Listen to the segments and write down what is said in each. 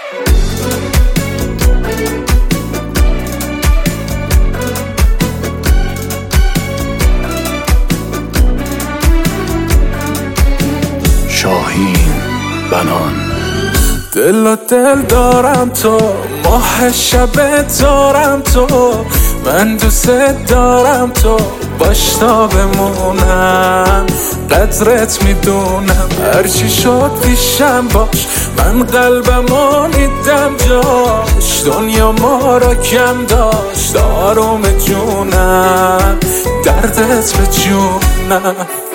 شاهین بنان. دل و دل دارم تو، ماه شب دارم تو، من دوست دارم تو، باش تا بمونم. قدرت میدونم هرچی شد پیشم باش، من قلبمو نیدم جاش، دنیا ما را کم داشت آروم جونم، دردت به جونم.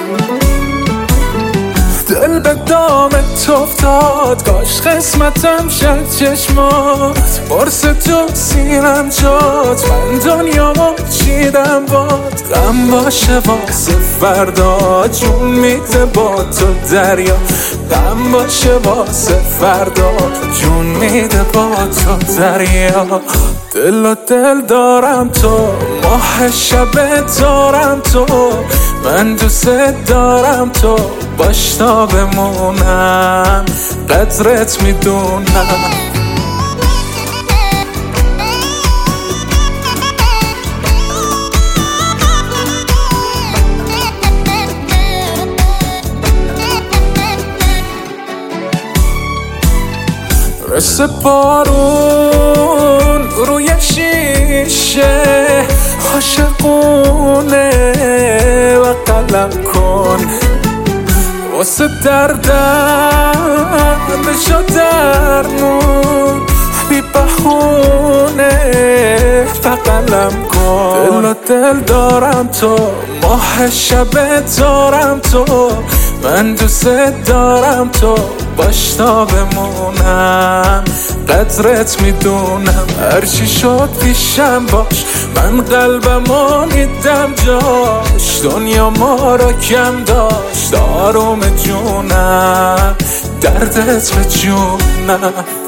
دل به دامت افتاد، کاش قسمتم شد چشمات، برس تو سینم جات، من دنیامو چیدم باد. غم باشه واسه فردا، جون میده با تو دریا، غم باشه واسه فردا، جون میده با تو دریا. دل و دل دارم تو، ماه شب دارم تو، من دوست دارم تو، باش تا بمونم، قدرت میدونم. مثل بارون روی شیشه، عاشقونه و قلم کن، واسه دردم بشو درمون، بی بهونه و قلم کن. دل و دل دارم تو، ماه شب دارم تو، من دوست دارم تو، باش تا بمونم. قدرت میدونم هرچی شد پیشم باش، من قلبمو نیدم جاش، دنیا ما را کم داشت آروم جونم، دردت به جونم.